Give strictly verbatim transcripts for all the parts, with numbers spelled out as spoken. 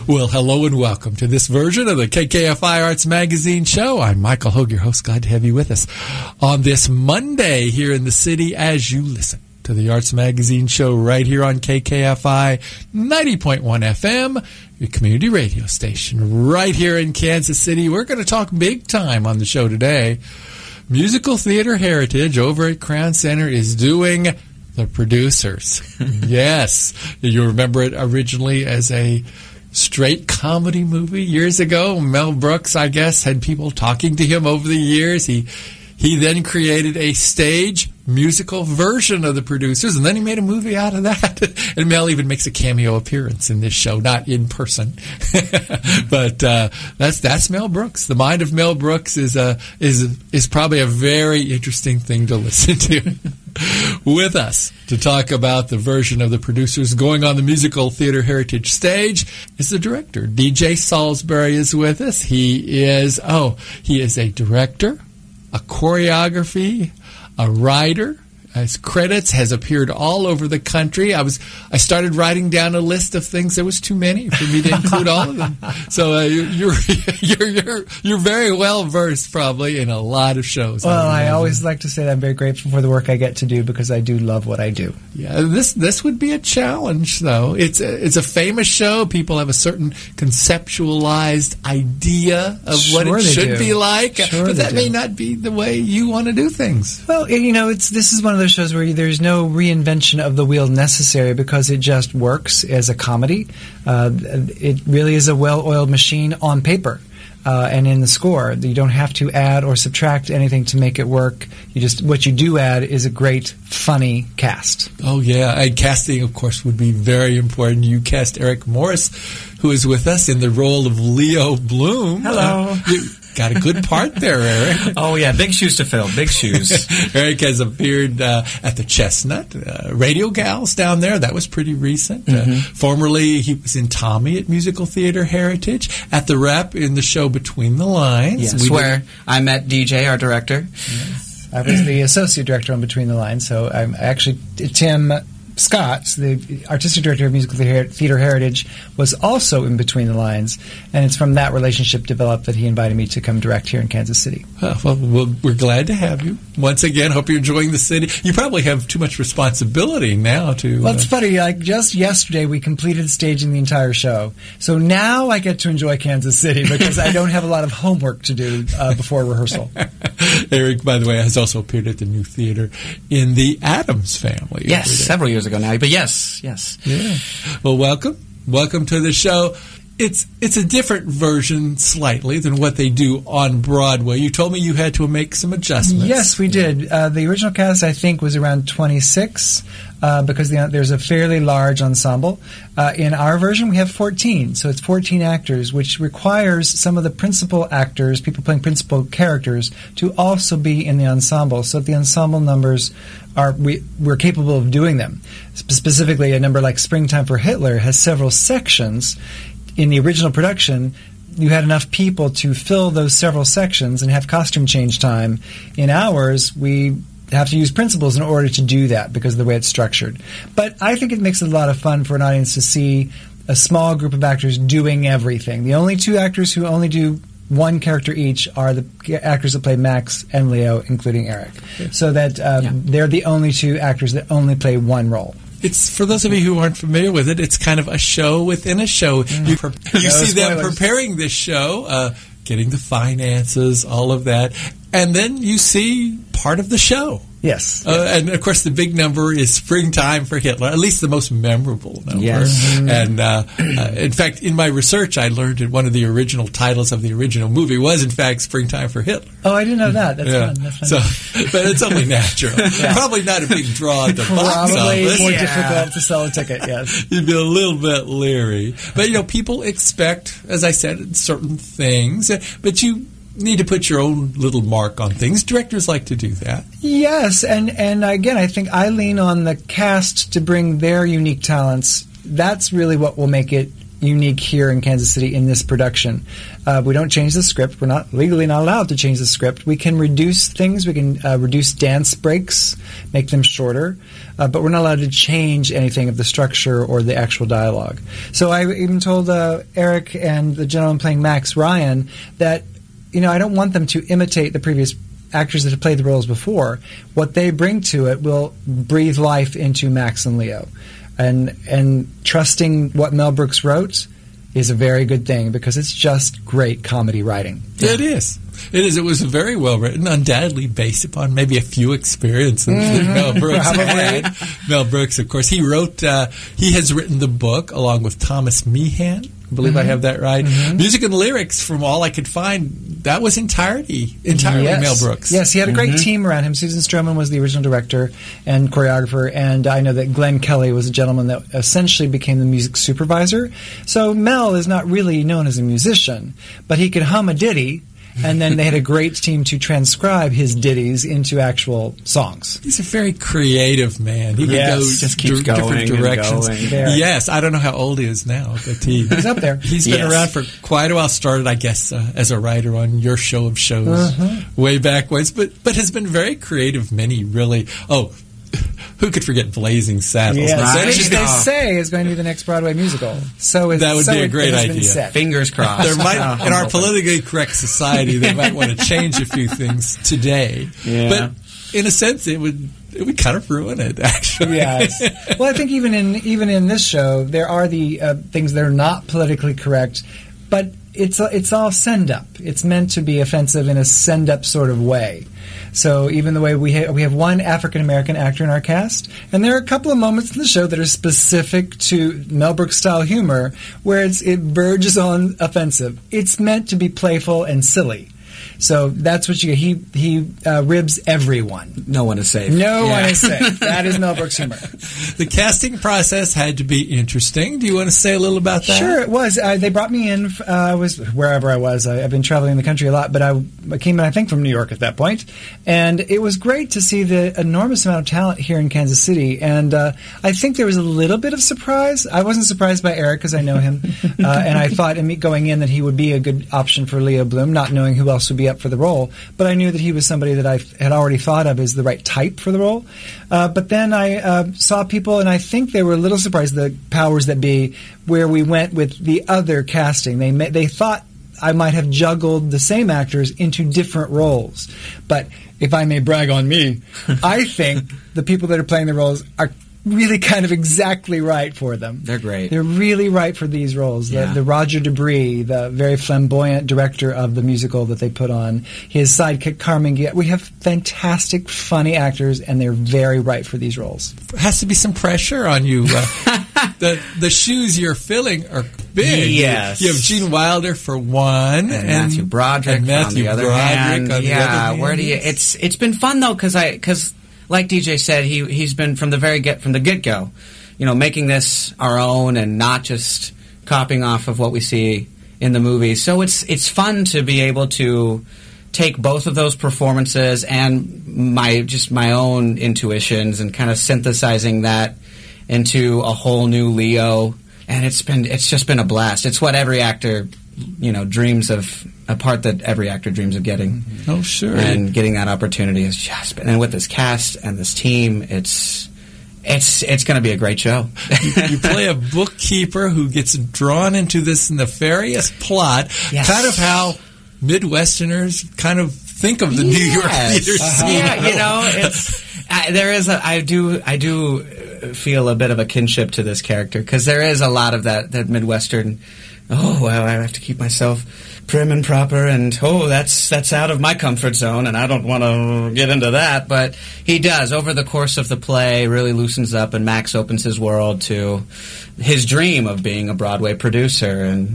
Well, hello and welcome to this version of the K K F I Arts Magazine show. I'm Michael Hogue, your host. Glad to have you with us on this Monday here in the city as you listen to the Arts Magazine show right here on K K F I ninety point one F M, your community radio station right here in Kansas City. We're going to talk big time on the show today. Musical Theater Heritage over at Crown Center is doing The Producers. Yes, you remember it originally as a straight comedy movie years ago. Mel Brooks, I guess, had people talking to him over the years. He he then created a stage musical version of The Producers, and then he made a movie out of that. And Mel even makes a cameo appearance in this show, not in person, but uh, that's that's Mel Brooks. The mind of Mel Brooks is a is is probably a very interesting thing to listen to. With us to talk about the version of The Producers going on the Musical Theater Heritage stage is the director. D J Salisbury is with us. He is, oh, he is a director, a choreography, a writer. His credits has appeared all over the country. I was I started writing down a list of things. There was too many for me to include all of them. So uh, you're you're you're you're very well versed, probably, in a lot of shows. Well, I, I always like to say that I'm very grateful for the work I get to do because I do love what I do. Yeah, this this would be a challenge, though. It's a, it's a famous show. People have a certain conceptualized idea of Sure what it should do. be like, Sure but that they may do. not be the way you want to do things. Well, you know, it's this is one of those shows where there's no reinvention of the wheel necessary because it just works as a comedy. Uh, it really is a well-oiled machine on paper. Uh, and in the score, you don't have to add or subtract anything to make it work. You just what you do add is a great, funny cast. Oh yeah, and casting, of course, would be very important. You cast Eric Morris, who is with us in the role of Leo Bloom. Hello. Uh, you got a good part there, Eric. Oh yeah, big shoes to fill. Big shoes. Eric has appeared uh, at the Chestnut, uh, Radio Gals down there. That was pretty recent. Mm-hmm. Uh, formerly, he was in Tommy at Musical Theater Heritage, at the Rep in the show Between the Lines. Yes, We where did- I met D J, our director. I was the associate director on Between the Lines, so I'm actually Tim Scott, the artistic director of Musical Theater Heritage, was also in Between the Lines, and it's from that relationship developed that he invited me to come direct here in Kansas City. Uh, well, well, we're glad to have you once again. Hope you're enjoying the city. You probably have too much responsibility now to. Well, it's uh, funny. Like just yesterday, we completed staging the entire show, so now I get to enjoy Kansas City because I don't have a lot of homework to do uh, before rehearsal. Eric, by the way, has also appeared at the New Theater in the Addams Family. Yes, over there. several years ago now. But yes, yes. Yeah. Well, welcome. Welcome to the show. It's it's a different version slightly than what they do on Broadway. You told me you had to make some adjustments. Yes, we did. Uh, the original cast, I think, was around twenty-six uh, because the, there's a fairly large ensemble. Uh, in our version, we have fourteen, so it's fourteen actors, which requires some of the principal actors, people playing principal characters, to also be in the ensemble. So the ensemble numbers are we, we're capable of doing them. Spe- specifically, a number like Springtime for Hitler has several sections. In the original production, you had enough people to fill those several sections and have costume change time. In ours, we have to use principals in order to do that because of the way it's structured. But I think it makes it a lot of fun for an audience to see a small group of actors doing everything. The only two actors who only do one character each are the actors that play Max and Leo, including Eric. Yeah. So that um, yeah. they're the only two actors that only play one role. It's for those of you who aren't familiar with it. It's kind of a show within a show. Mm. You, pre- you no see spoilers. them preparing this show, uh, getting the finances, all of that, and then you see part of the show. Yes. Uh, and, of course, the big number is Springtime for Hitler, at least the most memorable number. Yes. And, uh, uh, in fact, in my research, I learned that one of the original titles of the original movie was, in fact, Springtime for Hitler. Oh, I didn't know that. That's yeah. fun. That's fun. So, but it's only natural. yeah. Probably not a big draw at the box Probably office. more Yeah. difficult to sell a ticket, yes. You'd be a little bit leery. But, you know, people expect, as I said, certain things. But you need to put your own little mark on things. Directors like to do that. Yes, and, and again, I think I lean on the cast to bring their unique talents. That's really what will make it unique here in Kansas City in this production. Uh, we don't change the script. We're not legally not allowed to change the script. We can reduce things. We can uh, reduce dance breaks, make them shorter, uh, but we're not allowed to change anything of the structure or the actual dialogue. So I even told uh, Eric and the gentleman playing Max, Ryan, that you know I don't want them to imitate the previous actors that have played the roles before. What they bring to it will breathe life into Max and Leo. And and trusting what Mel Brooks wrote is a very good thing because it's just great comedy writing. Yeah. It is. It is. It was very well written, undoubtedly based upon maybe a few experiences mm-hmm. that Mel Brooks had. Mel Brooks, of course, he wrote. Uh, he has written the book along with Thomas Meehan. I believe mm-hmm. I have that right. Mm-hmm. Music and lyrics, from all I could find, that was entirety, entirely yes. Mel Brooks. Yes, he had a great mm-hmm. team around him. Susan Stroman was the original director and choreographer, and I know that Glenn Kelly was a gentleman that essentially became the music supervisor. So Mel is not really known as a musician, but he could hum a ditty. And then they had a great team to transcribe his ditties into actual songs. He's a very creative man. He yes. could go just keeps d- going different directions. And going. Yes, I don't know how old he is now, but he, he's up there. He's been yes. around for quite a while. Started, I guess, uh, as a writer on your show of shows uh-huh. way back ways, but but has been very creative. Many really. Oh. Who could forget Blazing Saddles? Yes, right. which they say is going to be the next Broadway musical. So that would so be a it, great it idea. Fingers crossed. There might, in our politically correct society, they might want to change a few things today. Yeah. But in a sense, it would it would kind of ruin it. Actually, yes. Well, I think even in even in this show, there are the uh, things that are not politically correct, but it's it's all send up. It's meant to be offensive in a send up sort of way. So even the way we ha- we have one African American actor in our cast, and there are a couple of moments in the show that are specific to Mel Brooks style humor where it's, it verges on offensive. It's meant to be playful and silly. So that's what you get. He he uh, ribs everyone. No one is safe. No yeah. one is safe. That is Mel Brooks humor. The casting process had to be interesting. Do you want to say a little about that? Sure, it was. Uh, they brought me in. Uh, I was wherever I was. I, I've been traveling the country a lot, but I, I came in, I think, from New York at that point. And it was great to see the enormous amount of talent here in Kansas City. And uh, I think there was a little bit of surprise. I wasn't surprised by Eric because I know him. uh, and I thought in me going in that he would be a good option for Leo Bloom, not knowing who else would be up for the role, but I knew that he was somebody that I had already thought of as the right type for the role. Uh, but then I uh, saw people, and I think they were a little surprised, the powers that be, where we went with the other casting. They ma- they thought I might have juggled the same actors into different roles. But if I may brag on me, I think the people that are playing the roles are really kind of exactly right for them. They're great. They're really right for these roles. Yeah. The, the Roger Debris, the very flamboyant director of the musical that they put on, his sidekick Carmen Guillet. We have fantastic, funny actors, and they're very right for these roles. Has to be some pressure on you. Uh, the the shoes you're filling are big. Yes. You have Gene Wilder for one, and, and Matthew Broderick and Matthew on the other Broderick hand. on yeah, the other hand. where do you? It's it's been fun though because I because. Like D J said, he he's been from the very get from the get go, you know, making this our own and not just copying off of what we see in the movies. So it's it's fun to be able to take both of those performances and my just my own intuitions and kind of synthesizing that into a whole new Leo. And it's been it's just been a blast. It's what every actor, you know, dreams of. A part that every actor dreams of getting. Oh, sure. And getting that opportunity is just been, and with this cast and this team, it's it's it's going to be a great show. you, you play a bookkeeper who gets drawn into this nefarious plot, yes. kind of how Midwesterners kind of think of the yes. New York theater uh-huh. scene. Yeah, you know, it's I, there is a I do I do feel a bit of a kinship to this character because there is a lot of that that Midwestern. Oh, well, I have to keep myself prim and proper, and oh, that's that's out of my comfort zone, and I don't want to get into that. But he does over the course of the play, really loosens up, and Max opens his world to his dream of being a Broadway producer, and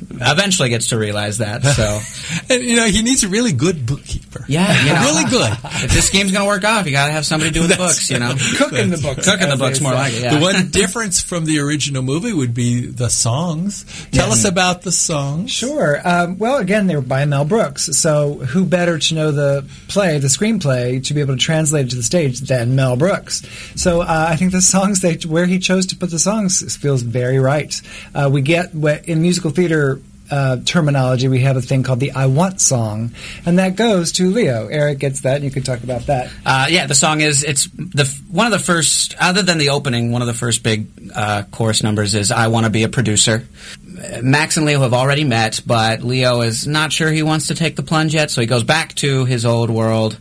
eventually gets to realize that. So, and you know, he needs a really good bookkeeper. Yeah, you know, really good. If this scheme's going to work off, you got to have somebody doing the books. You know, cooking the books, cooking the books more like it. Yeah. The one difference from the original movie would be the songs. Tell Yes. us about the songs. Sure. Um, well, again, they were by Mel Brooks. So who better to know the play, the screenplay, to be able to translate it to the stage than Mel Brooks? So uh, I think the songs, they, where he chose to put the songs feels very right. Uh, we get, in musical theater uh, terminology, we have a thing called the I Want song, and that goes to Leo. Eric gets that, and you can talk about that. Uh, yeah, the song is, it's the one of the first, other than the opening, one of the first big uh, chorus numbers is I Want to Be a Producer. Max and Leo have already met, but Leo is not sure he wants to take the plunge yet, so he goes back to his old world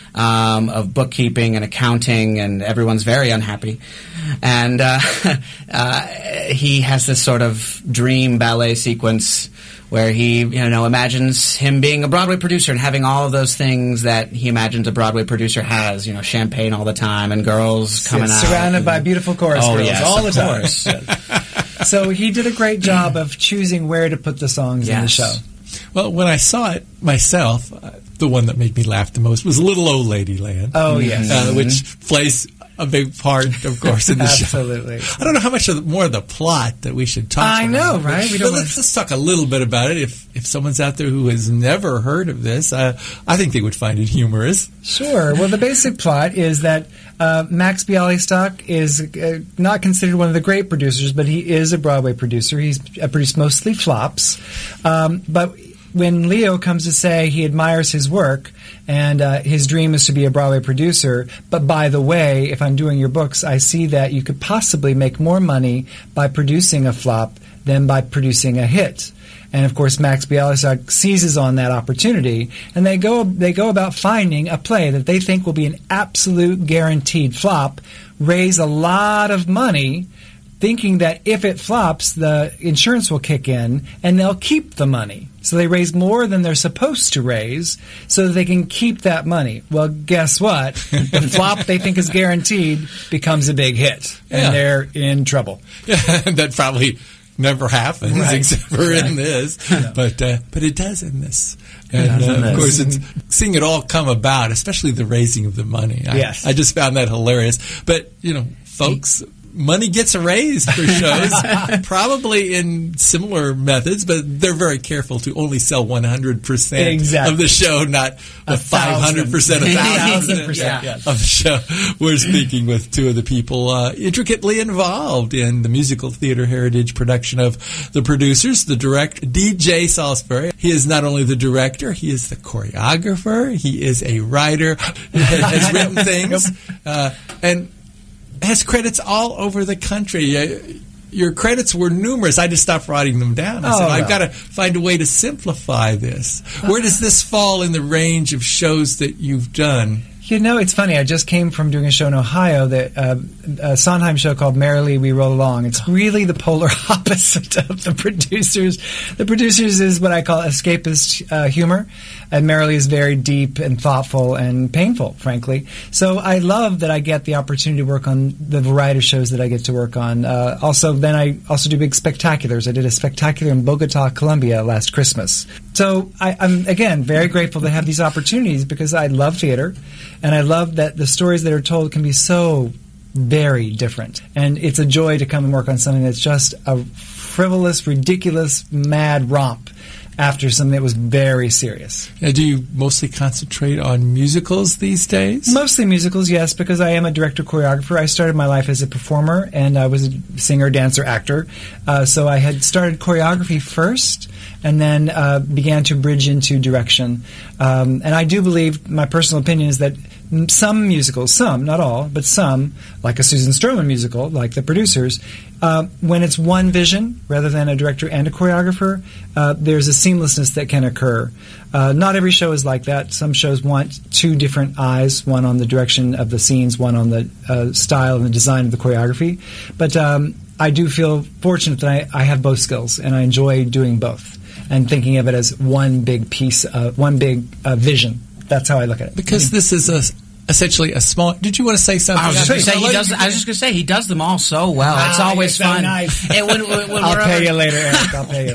um, of bookkeeping and accounting, and everyone's very unhappy. And uh, uh, he has this sort of dream ballet sequence where he, you know, imagines him being a Broadway producer and having all of those things that he imagines a Broadway producer has, you know, champagne all the time and girls coming Yes, out. surrounded and, by beautiful chorus oh, girls yes, all the of time. course. So he did a great job of choosing where to put the songs in the Yes. show. Well, when I saw it myself, uh, the one that made me laugh the most was Little Old Lady Land. Oh, yes. Uh, which plays a big part, of course, in the Absolutely. show. I don't know how much of the, more of the plot that we should talk I about. know, right? We We don't but wanna- let's, let's talk a little bit about it. If if someone's out there who has never heard of this, uh, I think they would find it humorous. Sure. Well, the basic plot is that uh, Max Bialystock is uh, not considered one of the great producers, but he is a Broadway producer. He's uh, produced mostly flops. Um, but when Leo comes to say he admires his work and uh, his dream is to be a Broadway producer, but by the way, if I'm doing your books, I see that you could possibly make more money by producing a flop than by producing a hit. And of course, Max Bialystock seizes on that opportunity, and they go they go about finding a play that they think will be an absolute guaranteed flop, raise a lot of money, thinking that if it flops, the insurance will kick in, and they'll keep the money. So they raise more than they're supposed to raise so that they can keep that money. Well, guess what? The flop they think is guaranteed becomes a big hit, and Yeah. they're in trouble. That probably never happens Right. except for in this, but uh, but it does in this. And does in uh, of this. course, it's seeing it all come about, especially the raising of the money. I, Yes. I just found that hilarious. But you know, folks. Money gets raised for shows, probably in similar methods, but they're very careful to only sell one hundred percent Exactly. of the show, not A five hundred percent, a thousand thousand percent, yes. of the show. We're speaking with two of the people uh, intricately involved in the musical theater heritage production of The Producers, the director, D J Salisbury. He is not only the director, he is the choreographer, he is a writer, has written things, uh, and has credits all over the country. Uh, your credits were numerous. I just stopped writing them down. I Oh, said, well. I've got to find a way to simplify this. Where does this fall in the range of shows that you've done? You know, it's funny. I just came from doing a show in Ohio, that uh, a Sondheim show called Merrily We Roll Along. It's really the polar opposite of The Producers. The Producers is what I call escapist uh, humor, and Merrily is very deep and thoughtful and painful, frankly. So I love that I get the opportunity to work on the variety of shows that I get to work on. Uh, also, then I also do big spectaculars. I did a spectacular in Bogota, Colombia last Christmas. So I, I'm, again, very grateful to have these opportunities because I love theater. And I love that the stories that are told can be so very different. And it's a joy to come and work on something that's just a frivolous, ridiculous, mad romp after something that was very serious. Now, do you mostly concentrate on musicals these days? Mostly musicals, yes, because I am a director choreographer. I started my life as a performer, and I was a singer, dancer, actor. Uh, so I had started choreography first, and then uh, began to bridge into direction. Um, and I do believe, my personal opinion is that m- some musicals, some, not all, but some, like a Susan Stroman musical, like The Producers, uh, when it's one vision rather than a director and a choreographer, uh, there's a seamlessness that can occur. Uh, not every show is like that. Some shows want two different eyes, one on the direction of the scenes, one on the uh, style and the design of the choreography. But um, I do feel fortunate that I, I have both skills, and I enjoy doing both and thinking of it as one big piece, uh, one big uh, vision. That's how I look at it. Because this is a, essentially a small... Did you want to say something? I was just going to say I'll he let does. you I was just going to say he does them all so well. Ah, it's always you're so fun. nice. And when, when, when I'll we're pay ever- you later, Eric. I'll pay you later.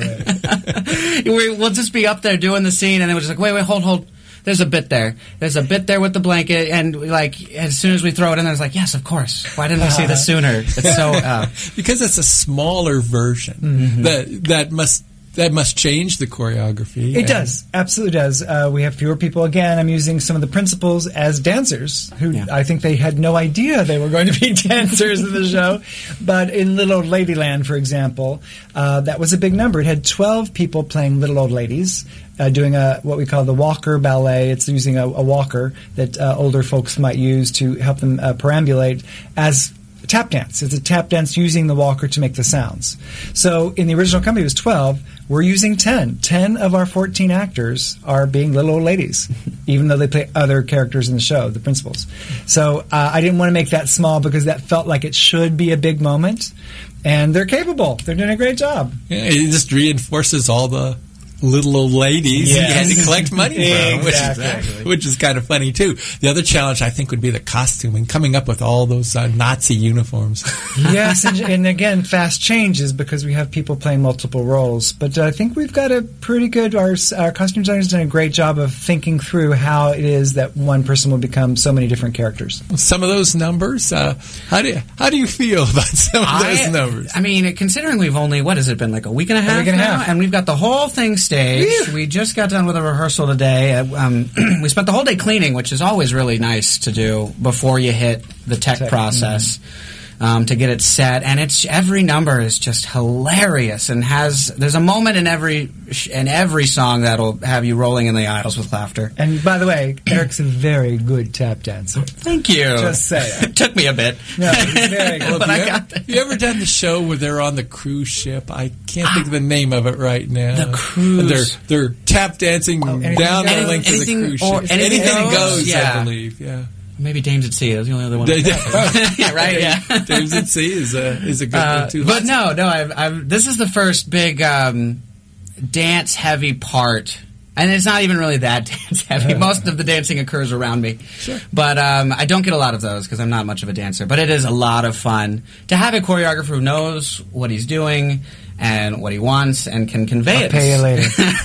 we, we'll just be up there doing the scene, and then we're just like, wait, wait, hold, hold. There's a bit there. There's a bit there with the blanket, and like as soon as we throw it in there, it's like, yes, of course. Why didn't we see this sooner? It's so uh, because it's a smaller version mm-hmm. that that must. That must change the choreography. It does. Absolutely does. Uh, we have fewer people. Again, I'm using some of the principals as dancers who Yeah. I think they had no idea they were going to be dancers in the show. But in Little Old Ladyland, for example, uh, that was a big number. It had twelve people playing Little Old Ladies, uh, doing a what we call the walker ballet. It's using a, a walker that uh, older folks might use to help them uh, perambulate as tap dance. It's a tap dance using the walker to make the sounds. So in the original company, it was twelve. We're using ten. ten of our fourteen actors are being little old ladies, even though they play other characters in the show, the principals. So uh, I didn't want to make that small because that felt like it should be a big moment. And they're capable. They're doing a great job. Yeah, it just reinforces all the little old ladies Yes. you had to collect money from, Exactly. which is, which is kind of funny too. The other challenge I think would be the costuming, coming up with all those uh, Nazi uniforms. Yes, and, and again, fast changes because we have people playing multiple roles. But uh, I think we've got a pretty good, our, our costume designer's done a great job of thinking through how it is that one person will become so many different characters. Some of those numbers, uh, how do you, how do you feel about some of those I, numbers? I mean, considering we've only, what has it been, like a week and a half week and a now? half. And we've got the whole thing staged. We just got done with a rehearsal today. Uh, Um, we spent the whole day cleaning, which is always really nice to do before you hit the tech, Tech, process. Um, to get it set, and it's every number is just hilarious, and has there's a moment in every in every song that'll have you rolling in the aisles with laughter. And by the way, Eric's a very good tap dancer. Thank you. Just saying. It took me a bit. No, he's very good. But have, I you got ever, there. have you ever done the show where they're on the cruise ship? I can't think of the name of it right now. The cruise. They're, they're tap dancing anything down the goes. length of the Anything- cruise or ship. anything goes, goes, I yeah. believe. Yeah. Maybe Dames at Sea. That was the only other one. They- yeah, right. Yeah. Dames at Sea is a is a good Uh, one too. but Lots- no, no. I've, I've, this is the first big um, dance-heavy part, and it's not even really that dance-heavy. Most of the dancing occurs around me, Sure. but um, I don't get a lot of those because I'm not much of a dancer. But it is a lot of fun to have a choreographer who knows what he's doing and what he wants and can convey I'll it. pay you later.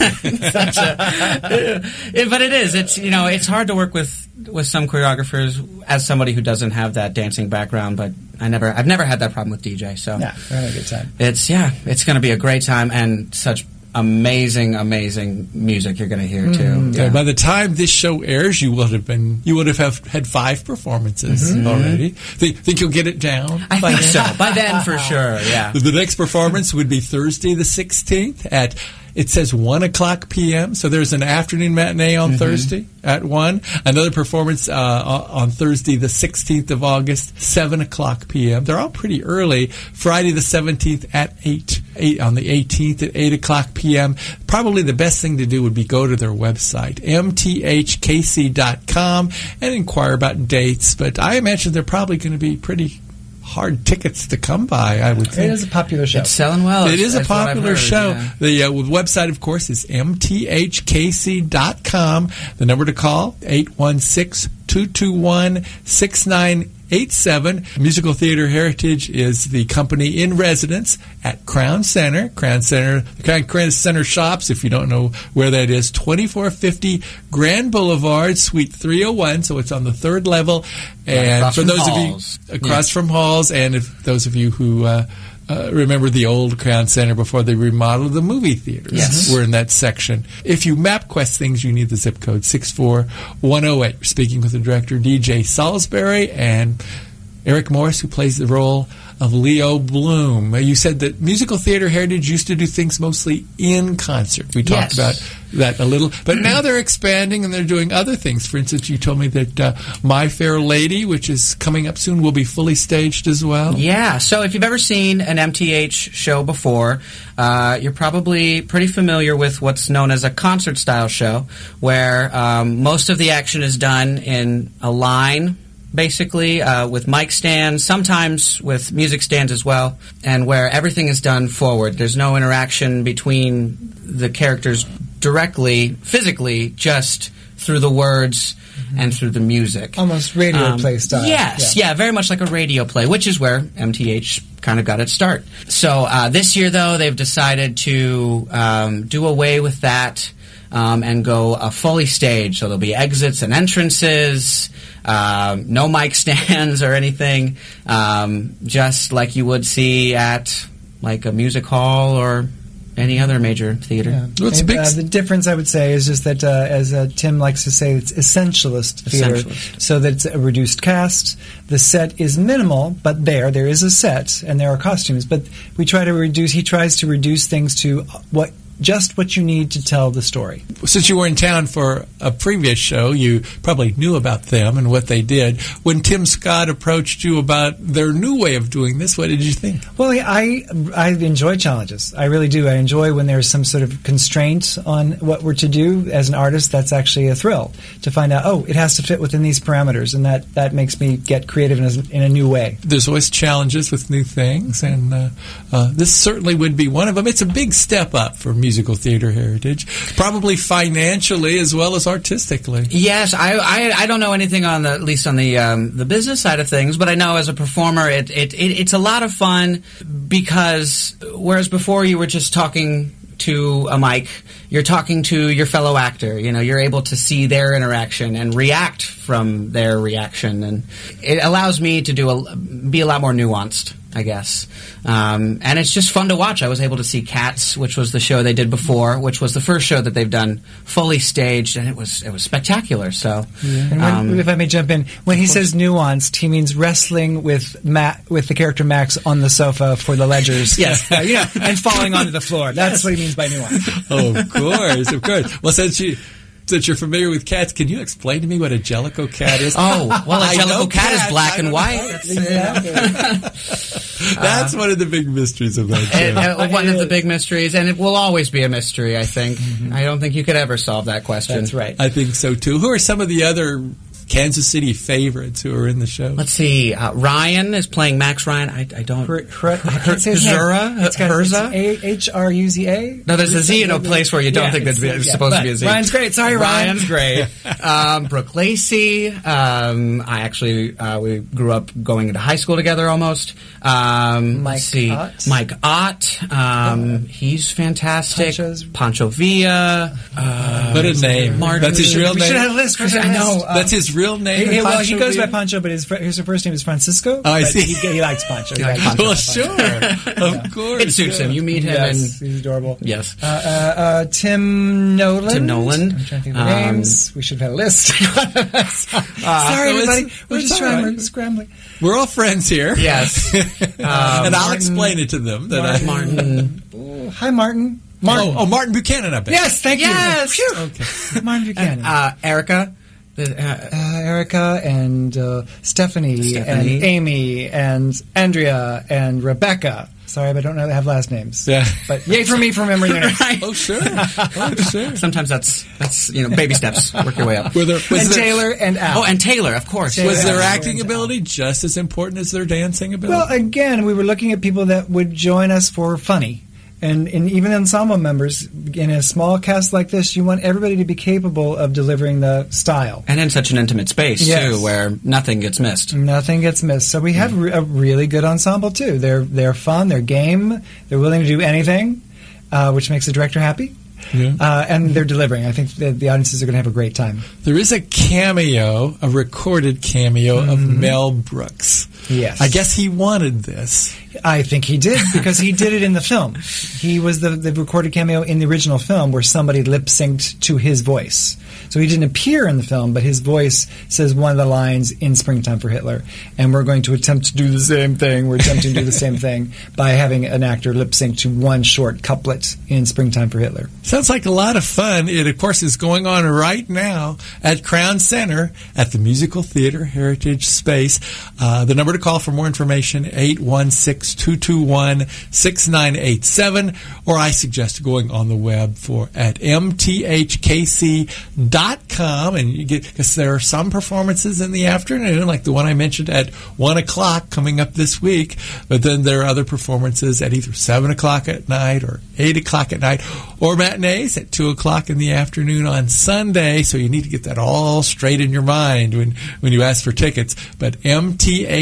Such a, it- but it is. It's you know it's hard to work with with some choreographers as somebody who doesn't have that dancing background. But I never I've never had that problem with D J. So Yeah, we're having a good time. it's yeah it's going to be a great time and such amazing amazing music you're going to hear too. Okay, Yeah. by the time this show airs, you would have been you would have, have had five performances already. Think, think you'll get it down? I by think then? so. By then, for sure. Yeah. The next performance would be Thursday the sixteenth at, it says one o'clock p.m., so there's an afternoon matinee on Thursday at one. Another performance uh, on Thursday the sixteenth of August, seven o'clock p.m. They're all pretty early. Friday the seventeenth at eight. eight on the eighteenth at eight o'clock p.m. Probably the best thing to do would be go to their website, m t h k c dot com, and inquire about dates. But I imagine they're probably going to be pretty hard tickets to come by, I would think. It is a popular show. It's selling well. It is a That's what I've popular heard, show. yeah. The uh, website, of course, is m t h k c dot com. The number to call, eight one six, two two one, six nine eight seven. Musical Theater Heritage is the company in residence at Crown Center. Crown Center, the Crown Center shops, if you don't know where that is, twenty-four fifty Grand Boulevard, Suite three oh one, so it's on the third level. And across for from those Halls. of you across from Halls, and if those of you who uh, uh, remember the old Crown Center before they remodeled the movie theaters, Yes. we're in that section. If you MapQuest things, you need the zip code six four one oh eight. We're speaking with the director, D J Salisbury, and Eric Morris, who plays the role of Leo Bloom. Uh, You said that Musical Theater Heritage used to do things mostly in concert. We talked Yes. about that a little. But now they're expanding and they're doing other things. For instance, you told me that uh, My Fair Lady, which is coming up soon, will be fully staged as well. Yeah, so if you've ever seen an M T H show before, uh, you're probably pretty familiar with what's known as a concert-style show, where um, most of the action is done in a line, basically, uh, with mic stands, sometimes with music stands as well, and where everything is done forward. There's no interaction between the characters directly, physically, just through the words and through the music. Almost radio Um, play style. Yes, yeah. very much like a radio play, which is where M T H kind of got its start. So uh, this year, though, they've decided to um, do away with that um, and go uh, fully staged. So there'll be exits and entrances, um, no mic stands or anything, um, just like you would see at like a music hall or any other major theater. Yeah. Well, it's a big uh, the difference, I would say, is just that, uh, as uh, Tim likes to say, it's essentialist theater. Essentialist. So that it's a reduced cast. The set is minimal, but there, there is a set, and there are costumes. But we try to reduce, he tries to reduce things to what just what you need to tell the story. Since you were in town for a previous show, you probably knew about them and what they did. When Tim Scott approached you about their new way of doing this, what did you think? Well, I I enjoy challenges. I really do. I enjoy when there's some sort of constraint on what we're to do. As an artist, that's actually a thrill to find out, oh, it has to fit within these parameters, and that, that makes me get creative in a, in a new way. There's always challenges with new things, and uh, uh, this certainly would be one of them. It's a big step up for musical theater heritage, probably financially as well as artistically. Yes, I, I I don't know anything on the at least on the um, the business side of things, but I know as a performer, it, it, it it's a lot of fun because whereas before you were just talking to a mic, you're talking to your fellow actor. You know, you're able to see their interaction and react from their reaction, and it allows me to do a, be a lot more nuanced, I guess. Um, and it's just fun to watch. I was able to see Cats, which was the show they did before, which was the first show that they've done fully staged, and it was it was spectacular. So, yeah. And when, um, if I may jump in, when he says nuanced, he means wrestling with Ma- with the character Max on the sofa for the ledgers. Yes, uh, yeah, and falling onto the floor. That's yes. what he means by nuanced. Oh, of course, of course. Well, since you. Since you're familiar with cats, can you explain to me what a Jellicoe cat is? Oh, well, a Jellicoe cat cats. is black and white. That's uh, one of the big mysteries of that show. And, uh, one of the big mysteries, and it will always be a mystery, I think. Mm-hmm. I don't think you could ever solve that question. That's right. I think so, too. Who are some of the other Kansas City favorites who are in the show? Let's see. Uh, Ryan is playing Max Ryan. I, I don't... Her, her, I can't say his Zura? It's got Herza? H R U Z A? No, there's a Z in a place where you don't yeah, think there's yeah, supposed but to be a Z. Ryan's great. Sorry, Ryan. Ryan's great. um, Brooke Lacey. Um, I actually... Uh, we grew up going into high school together almost. Um, Mike let's see. Ott. Mike Ott. Um, uh, he's fantastic. Pancho's. Pancho Villa. Uh, what a name. Martin. That's his real we name? We should have a list. I know. Uh, That's his real name? He, well, he goes Villa? by Pancho, but his, fr- his first name is Francisco. Oh, I see. He, he likes Pancho. He likes likes Pancho. Well, sure. Of course. It suits yeah. him. You meet him yes, and... he's adorable. Yes. Uh, uh, uh, Tim Nolan. Tim Nolan. I'm trying to think of the Um, names. We should have had a list. uh, Sorry, everybody. it's- We're it's just all trying. right. We're scrambling. We're all friends here. Yes. and Um, I'll Martin- explain it to them. That I, Martin. Oh, hi, Martin. Martin. Oh, oh, Martin Buchanan, I bet. Yes, thank Yes. you. Okay. Martin Buchanan. Uh, Erica. The, uh, Uh, Erica and uh, Stephanie, Stephanie. and Amy and Andrea and Rebecca. Sorry, but I don't know have last names. Yeah. But yay for me for remembering their names. right. Oh, sure. Oh, sure. Sometimes that's that's you know baby steps. Work your way up. Were there, was And there, Taylor and Al. Oh, and Taylor, of course. Taylor. was their Yeah. acting ability just as important as their dancing ability? Well, again, we were looking at people that would join us for funny. And, and even ensemble members, in a small cast like this, you want everybody to be capable of delivering the style. And in such an intimate space Yes. too, where nothing gets missed. Nothing gets missed. So we have re- a really good ensemble, too. They're they're fun, they're game, they're willing to do anything, uh, which makes the director happy. Yeah. Uh, and they're delivering. I think the, the audiences are going to have a great time. There is a cameo, a recorded cameo of Mel Brooks. Yes. I guess he wanted this. I think he did, because he did it in the film. He was the, the recorded cameo in the original film where somebody lip-synced to his voice. So he didn't appear in the film, but his voice says one of the lines in Springtime for Hitler. And we're going to attempt to do the same thing. We're attempting to do the same thing by having an actor lip-sync to one short couplet in Springtime for Hitler. Sounds like a lot of fun. It, of course, is going on right now at Crown Center at the Musical Theater Heritage Space. Uh, the number to call for more information, eight one six, two two one, six nine eight seven, or I suggest going on the web for at m t h k c dot com, and you get, because there are some performances in the afternoon, like the one I mentioned at one o'clock coming up this week, but then there are other performances at either seven o'clock at night or eight o'clock at night, or matinees at two o'clock in the afternoon on Sunday, so you need to get that all straight in your mind when, when you ask for tickets. But M T H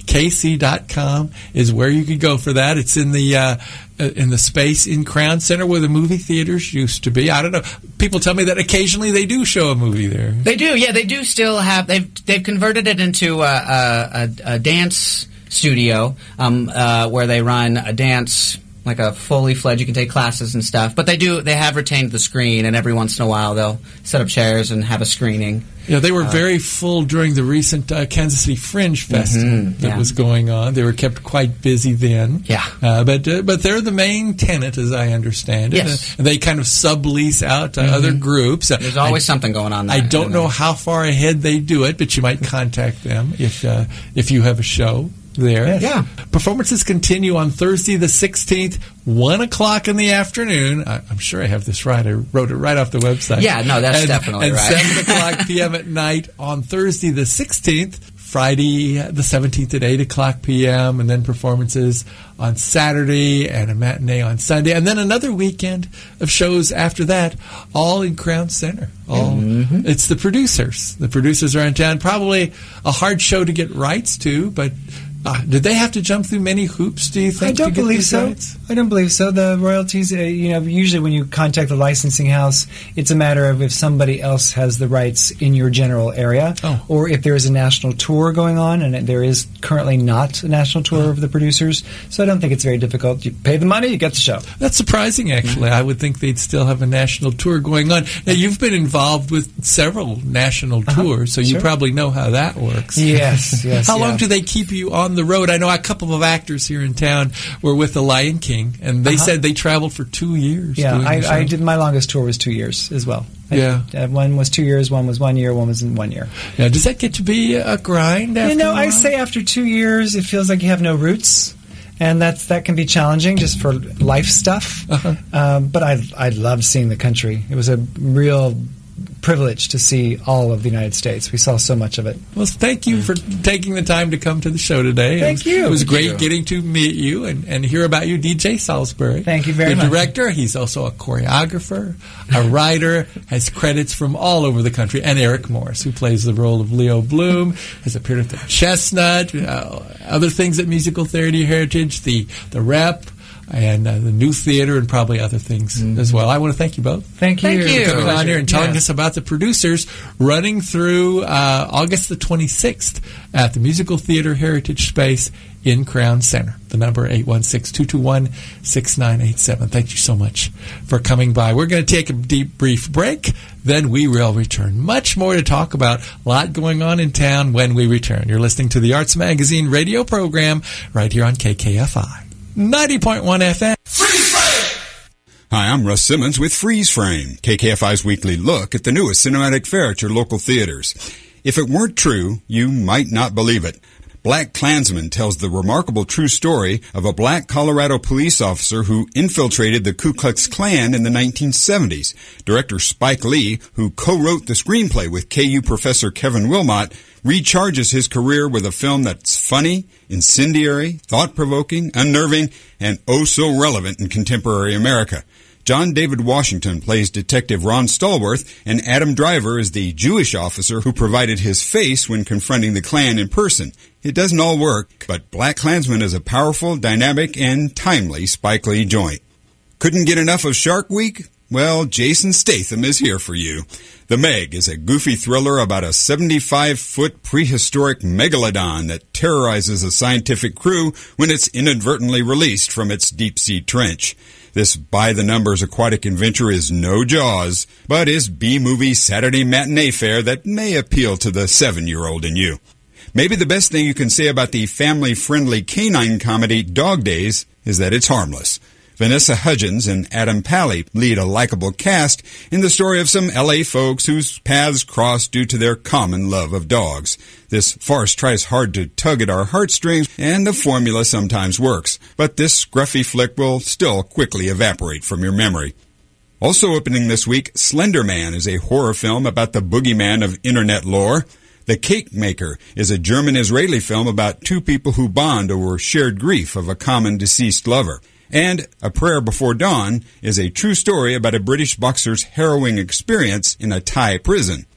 K C dot com is where you could go for that. It's in the uh, in the space in Crown Center where the movie theaters used to be. I don't know. People tell me that occasionally they do show a movie there. They do, yeah. They do still have. They've they've converted it into a, a, a dance studio um, uh, where they run a dance. Like a fully fledged, you can take classes and stuff. But they do, they have retained the screen, and every once in a while they'll set up chairs and have a screening. Yeah, they were uh, very full during the recent uh, Kansas City Fringe Festival mm-hmm, that yeah. was going on. They were kept quite busy then. Yeah. Uh, but uh, but they're the main tenant, as I understand it. Yes. And they kind of sublease out to mm-hmm. other groups. There's always I, something going on there. I don't know how far ahead they do it, but you might contact them if uh, if you have a show there. Yeah. Performances continue on Thursday the sixteenth, one o'clock in the afternoon. I, I'm sure I have this right. I wrote it right off the website. Yeah, no, that's and, definitely and right. And seven o'clock p.m. at night on Thursday the sixteenth, Friday the seventeenth at eight o'clock p.m., and then performances on Saturday and a matinee on Sunday, and then another weekend of shows after that, all in Crown Center. All, mm-hmm. It's the producers. The producers are in town. Probably a hard show to get rights to, but Uh, did they have to jump through many hoops, do you think? I don't to get believe these so. rights? I don't believe so. The royalties, uh, you know, usually when you contact the licensing house, it's a matter of if somebody else has the rights in your general area, oh. or if there is a national tour going on, and there is currently not a national tour oh. of the producers. So I don't think it's very difficult. You pay the money, you get the show. That's surprising, actually. Mm-hmm. I would think they'd still have a national tour going on. Now, you've been involved with several national uh-huh. tours, so you sure. probably know how that works. Yes, yes. How yeah. long do they keep you on the road? I know a couple of actors here in town were with The Lion King, and they uh-huh. said they traveled for two years. Yeah, I, I did. My longest tour was two years as well. Yeah, I, uh, one was two years, one was one year, one was in one year. Yeah, does that get to be a grind? After you know, a while? I say after two years, it feels like you have no roots, and that's that can be challenging just for life stuff. Uh-huh. Um, but I I loved seeing the country. It was a real privilege to see all of the United States. We saw so much of it. Well, thank you for taking the time to come to the show today. Thank it was, you. It was thank great you. getting to meet you and, and hear about you, D J Salisbury. Thank you very the much. The director, he's also a choreographer, a writer, has credits from all over the country, and Eric Morris, who plays the role of Leo Bloom, has appeared at the Chestnut, uh, other things at Musical Theater Heritage, the, the Rep, and uh, the New Theater, and probably other things mm-hmm. as well. I want to thank you both. Thank you. Thank you. For coming on here and telling yeah. us about the producers running through uh, August the twenty-sixth at the Musical Theater Heritage Space in Crown Center. The number eight one six, two two one, six nine eight seven. Thank you so much for coming by. We're going to take a deep, brief break. Then we will return. Much more to talk about. A lot going on in town when we return. You're listening to the Arts Magazine radio program right here on K K F I. ninety point one F M. Freeze Frame! Hi, I'm Russ Simmons with Freeze Frame, K K F I's weekly look at the newest cinematic fare at your local theaters. If it weren't true, you might not believe it. Black Klansman tells the remarkable true story of a black Colorado police officer who infiltrated the Ku Klux Klan in the nineteen seventies. Director Spike Lee, who co-wrote the screenplay with K U professor Kevin Wilmot, recharges his career with a film that's funny, incendiary, thought-provoking, unnerving, and oh so relevant in contemporary America. John David Washington plays Detective Ron Stallworth, and Adam Driver is the Jewish officer who provided his face when confronting the Klan in person. It doesn't all work, but Black Klansman is a powerful, dynamic, and timely Spike Lee joint. Couldn't get enough of Shark Week? Well, Jason Statham is here for you. The Meg is a goofy thriller about a seventy-five foot prehistoric megalodon that terrorizes a scientific crew when it's inadvertently released from its deep-sea trench. This by-the-numbers aquatic adventure is no Jaws, but is B-movie Saturday matinee fare that may appeal to the seven-year-old in you. Maybe the best thing you can say about the family-friendly canine comedy Dog Days is that it's harmless. Vanessa Hudgens and Adam Pally lead a likable cast in the story of some L A folks whose paths cross due to their common love of dogs. This farce tries hard to tug at our heartstrings, and the formula sometimes works. But this scruffy flick will still quickly evaporate from your memory. Also opening this week, Slender Man is a horror film about the boogeyman of internet lore. The Cake Maker is a German-Israeli film about two people who bond over shared grief of a common deceased lover. And A Prayer Before Dawn is a true story about a British boxer's harrowing experience in a Thai prison.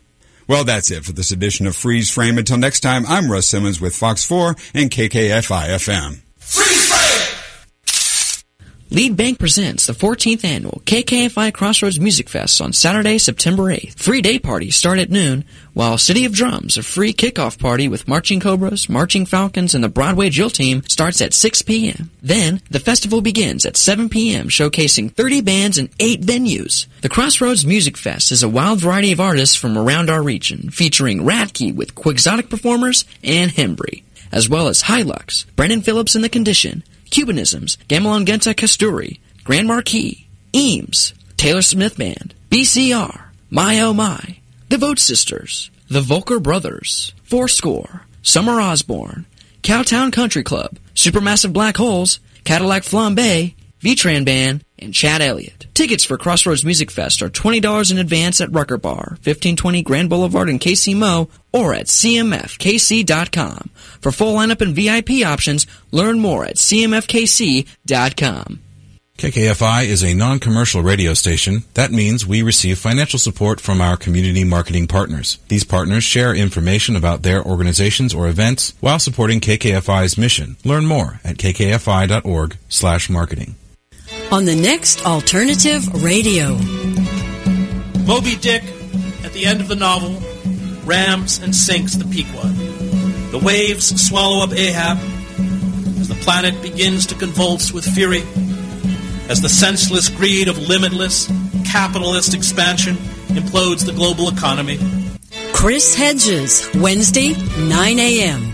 Well, that's it for this edition of Freeze Frame. Until next time, I'm Russ Simmons with Fox four and K K F I F M. Freeze Frame! Lead Bank presents the fourteenth Annual K K F I Crossroads Music Fest on Saturday, September eighth. Free day parties start at noon, while City of Drums, a free kickoff party with Marching Cobras, Marching Falcons, and the Broadway Jill Team, starts at six p.m. Then, the festival begins at seven p.m., showcasing thirty bands and eight venues. The Crossroads Music Fest is a wild variety of artists from around our region, featuring Radke with Quixotic Performers and Hembry, as well as Hilux, Brendan Phillips and The Condition, Cubanisms, Gamelan Genta Kasturi, Grand Marquis, Eames, Taylor Smith Band, B C R, My Oh My, The Vote Sisters, The Volker Brothers, Fourscore, Summer Osborne, Cowtown Country Club, Supermassive Black Holes, Cadillac Flambe, V-Tran Band, and Chad Elliott. Tickets for Crossroads Music Fest are twenty dollars in advance at Rucker Bar, fifteen twenty Grand Boulevard in K C Mo, or at C M F K C dot com. For full lineup and V I P options, learn more at C M F K C dot com. K K F I is a non-commercial radio station. That means we receive financial support from our community marketing partners. These partners share information about their organizations or events while supporting K K F I's mission. Learn more at K K F I dot org slash marketing. On the next Alternative Radio. Moby Dick, at the end of the novel, rams and sinks the Pequod. The waves swallow up Ahab as the planet begins to convulse with fury, as the senseless greed of limitless capitalist expansion implodes the global economy. Chris Hedges, Wednesday, nine a.m.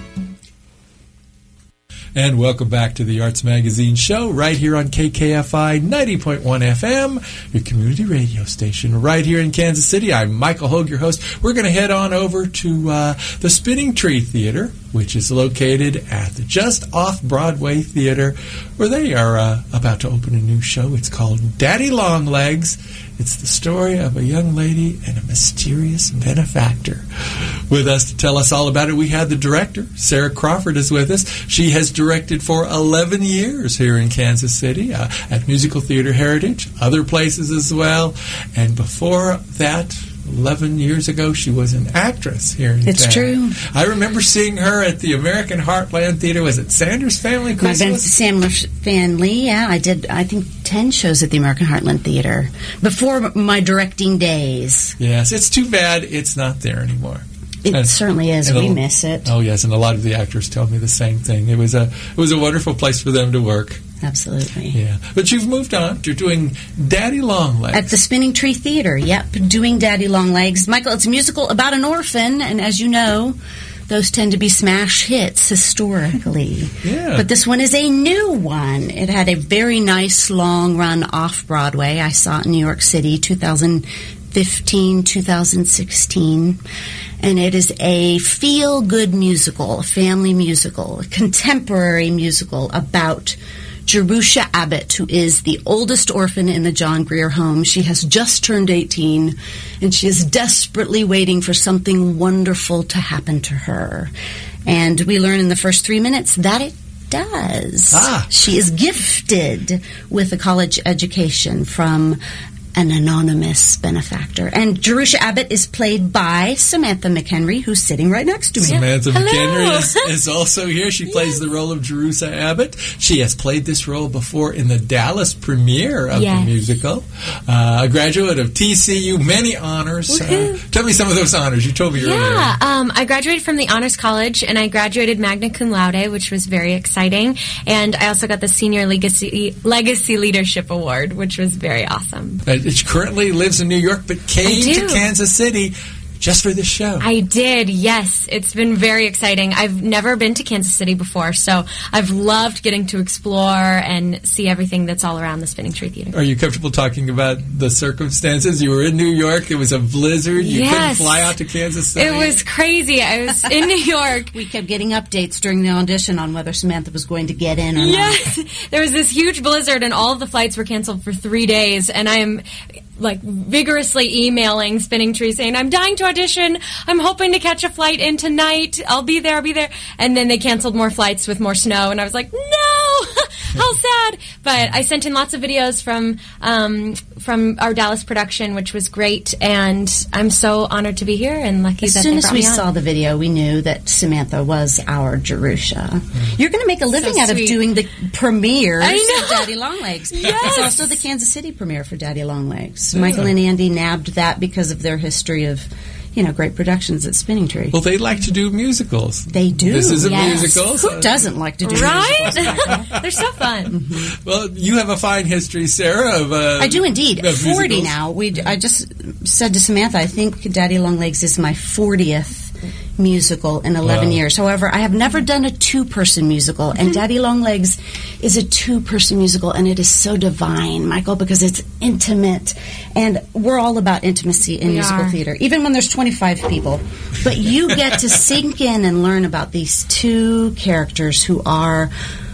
And welcome back to the Arts Magazine Show right here on K K F I ninety point one F M, your community radio station right here in Kansas City. I'm Michael Hogue, your host. We're going to head on over to uh, the Spinning Tree Theater, which is located at the Just Off Broadway Theater, where they are uh, about to open a new show. It's called Daddy Longlegs. It's the story of a young lady and a mysterious benefactor. With us to tell us all about it, we have the director, Sarah Crawford, is with us. She has directed for eleven years here in Kansas City uh, at Musical Theater Heritage, other places as well. And before that, eleven years ago, she was an actress here in It's town. true. I remember seeing her at the American Heartland Theater. Was it Sanders Family Christmas? My Sanders Family, yeah. I did, I think, ten shows at the American Heartland Theater before my directing days. Yes, it's too bad it's not there anymore. It And- certainly is. and We a- miss it. Oh yes, and a lot of the actors tell me the same thing. It was a it was a wonderful place for them to work. Absolutely. Yeah, but you've moved on. You're doing Daddy Longlegs At the Spinning Tree Theater, yep, doing Daddy Longlegs. Michael, it's a musical about an orphan, and as you know, those tend to be smash hits historically. Yeah. But this one is a new one. It had a very nice long run off Broadway. I saw it in New York City, two thousand fifteen, two thousand sixteen. And it is a feel-good musical, a family musical, a contemporary musical about Jerusha Abbott, who is the oldest orphan in the John Grier home. She has just turned eighteen, and she is desperately waiting for something wonderful to happen to her. And we learn in the first three minutes that it does. Ah. She is gifted with a college education from an anonymous benefactor. And Jerusha Abbott is played by Samantha McHenry, who's sitting right next to me. Samantha Hello. McHenry is, is also here. She plays the role of Jerusha Abbott. She has played this role before in the Dallas premiere of Yes. the musical. Uh, a graduate of T C U, many honors. Uh, Woohoo. tell me some of those honors. You told me earlier. Yeah, um, I graduated from the Honors College, and I graduated magna cum laude, which was very exciting. And I also got the Senior Legacy Legacy Leadership Award, which was very awesome. Uh, she currently lives in New York, but came I to do. Kansas City just for this show. I did, yes. It's been very exciting. I've never been to Kansas City before, so I've loved getting to explore and see everything that's all around the Spinning Tree Theater. Are you comfortable talking about the circumstances? You were in New York. It was a blizzard. You Yes. couldn't fly out to Kansas City. It was crazy. I was in New York. We kept getting updates during the audition on whether Samantha was going to get in or not. Yes, there was this huge blizzard, and all of the flights were canceled for three days. And I am like vigorously emailing Spinning Tree saying, "I'm dying to audition. I'm hoping to catch a flight in tonight. I'll be there. I'll be there." And then they canceled more flights with more snow, and I was like, "No!" how sad. But I sent in lots of videos from um, from our Dallas production, which was great, and I'm so honored to be here and lucky as that soon they as brought we me on. saw the video, we knew that Samantha was our Jerusha. Mm. You're going to make a living So out of sweet. doing the premieres I know. of Daddy Longlegs. Yes. It's also the Kansas City premiere for Daddy Longlegs. Yeah. Michael and Andy nabbed that because of their history of, you know, great productions at Spinning Tree. Well, they like to do musicals. They do. This is a yes. musical. Who so- doesn't like to do Right? musicals? They're so fun. Mm-hmm. Well, you have a fine history, Sarah. Of uh, I do indeed. of Forty musicals. now. We. I just said to Samantha, I think Daddy Longlegs is my fortieth musical in eleven Wow. years. However, I have never done a two-person musical, and Daddy Longlegs is a two-person musical, and it is so divine, Michael, because it's intimate, and we're all about intimacy in We musical are. theater, even when there's twenty-five people. But you get to sink in and learn about these two characters who are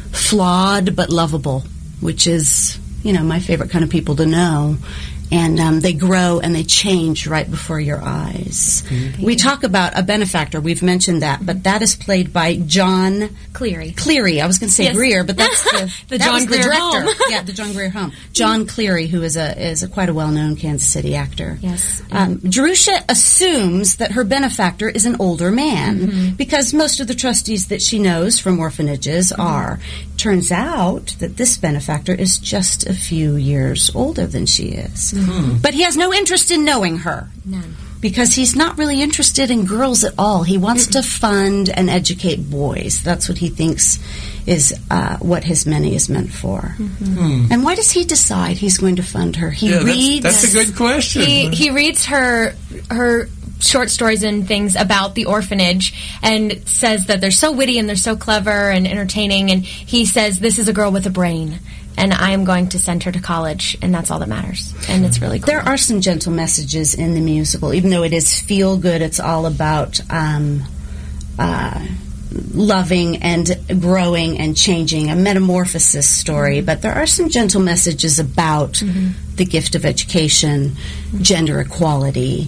flawed but lovable, which is, you know, my favorite kind of people to know. And um, they grow and they change right before your eyes. Mm-hmm. We talk about a benefactor. We've mentioned that, but that is played by John Cleary. Cleary. I was going to say Yes. Greer, but that's the, The that John was the Greer director. home. Yeah, the John Greer home. John Cleary, who is a is a quite a well known Kansas City actor. Yes. Um, Jerusha assumes that her benefactor is an older man Mm-hmm. because most of the trustees that she knows from orphanages Mm-hmm. are. Turns out that this benefactor is just a few years older than she is. Mm-hmm. But he has no interest in knowing her. None. Because he's not really interested in girls at all. He wants to fund and educate boys. That's what he thinks is uh, what his money is meant for. Hmm. And why does he decide he's going to fund her? He Yeah, that's- reads. that's a good question. He he reads her her short stories and things about the orphanage and says that they're so witty and they're so clever and entertaining, and he says this is a girl with a brain and I am going to send her to college, and that's all that matters. And it's really cool. There are some gentle messages in the musical, even though it is feel good. It's all about um, uh, loving and growing and changing, a metamorphosis story. But there are some gentle messages about mm-hmm. the gift of education, mm-hmm. gender equality,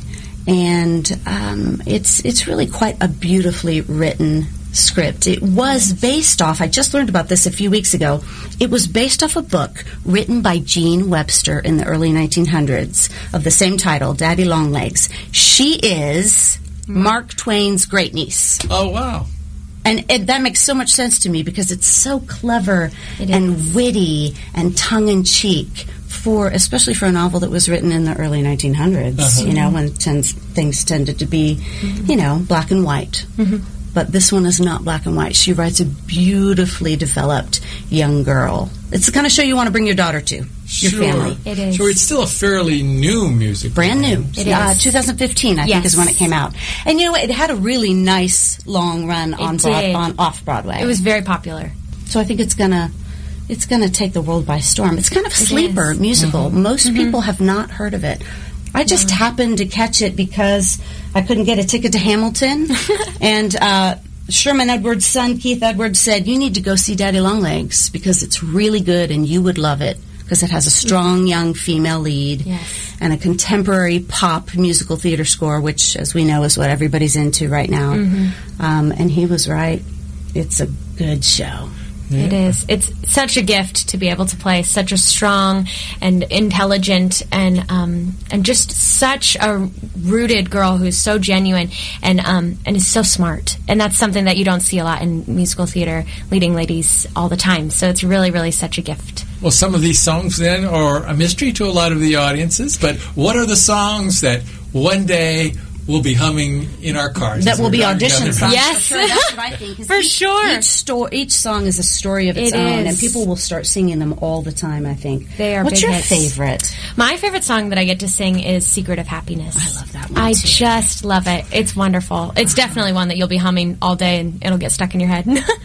and um, it's it's really quite a beautifully written script. It was based off, I just learned about this a few weeks ago, it was based off a book written by Jean Webster in the early nineteen hundreds of the same title, Daddy Longlegs. She is Mark Twain's great niece. Oh, wow. And it, that makes so much sense to me because it's so clever It and is. witty and tongue-in-cheek, for especially for a novel that was written in the early nineteen hundreds, Uh-huh. you know, when tends, things tended to be, Mm-hmm. you know, black and white. Mm-hmm. But this one is not black and white. She writes a beautifully developed young girl. It's the kind of show you want to bring your daughter to, your Sure. family. It is. Sure, it's still a fairly new music. Brand new. It uh, is. twenty fifteen, I think, Yes. is when it came out. And you know what? It had a really nice long run on, Broad, did. on off Broadway. It was very popular. So I think it's gonna it's gonna take the world by storm. It's kind of a It sleeper is. musical. Most people have not heard of it. I just happened to catch it because I couldn't get a ticket to Hamilton, and uh, Sherman Edwards' son Keith Edwards said, "You need to go see Daddy Longlegs because it's really good and you would love it because it has a strong young female lead Yes. and a contemporary pop musical theater score, which, as we know, is what everybody's into right now." Mm-hmm. Um, and he was right. It's a good show. It is. It's such a gift to be able to play such a strong and intelligent and um, and just such a rooted girl who's so genuine and um, and is so smart. And that's something that you don't see a lot in musical theater, leading ladies all the time. So it's really, really such a gift. Well, some of these songs then are a mystery to a lot of the audiences, but what are the songs that one day we'll be humming in our cars? That as will we're be driving audition down the songs. road? Yes. For sure. That's what I think. 'Cause For each, sure. Each, sto- each song is a story of its It own, is. and people will start singing them all the time, I think. They are What's big your hits. favorite? My favorite song that I get to sing is Secret of Happiness. I love that one, I too. just love it. It's wonderful. It's definitely one that you'll be humming all day and it'll get stuck in your head.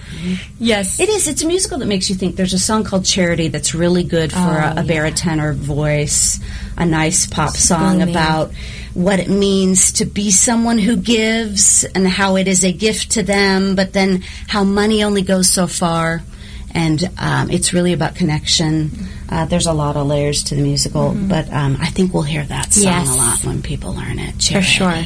Yes. It is. It's a musical that makes you think. There's a song called Charity that's really good for Oh, a, a yeah. baritone voice, a nice pop song Booming. about what it means to be someone who gives and how it is a gift to them, but then how money only goes so far. And um, it's really about connection. Uh, there's a lot of layers to the musical, but um, I think we'll hear that song Yes. a lot when people learn it. For Charity. sure.